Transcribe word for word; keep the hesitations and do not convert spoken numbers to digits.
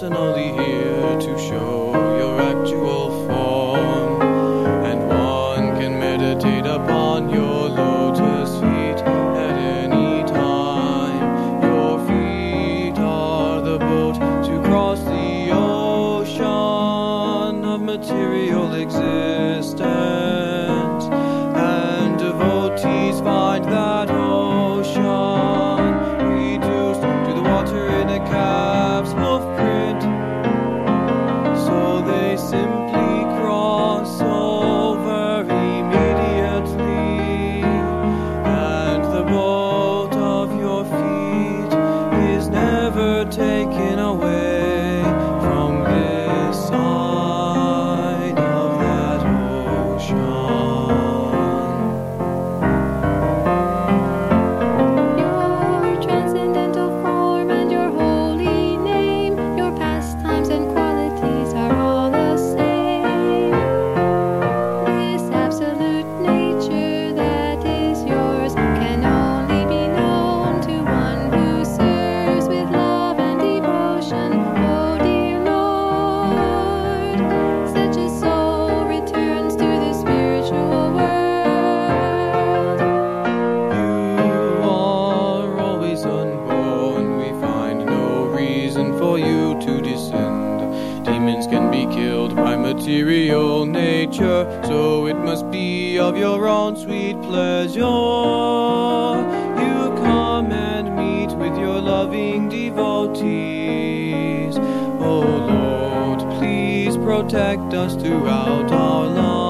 personally here to show your actual form, and one can meditate upon your lotus feet at any time. Your feet are the boat to cross the ocean of material existence, and devotees find that ocean reduced to the water in a calf's hoof print. So they simply cross over immediately, and the boat of your feet is never taken away from this side of that ocean. Your transcendental form and your holy name, your pastimes and qualities are all the same. This absolute nature that is yours can only be known to one who serves with love and devotion. Oh dear Lord, such a soul returns to the spiritual world. You are always unborn. We find no reason for you to descend. Demons can be killed by material nature, so it must be of your own sweet pleasure. You come and meet with your loving devotees. Oh Lord, please protect us throughout our lives.